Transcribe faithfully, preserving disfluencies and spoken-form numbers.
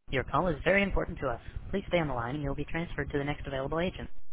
Your call is very important to us. Please stay on the line and you'll be transferred to the next available agent.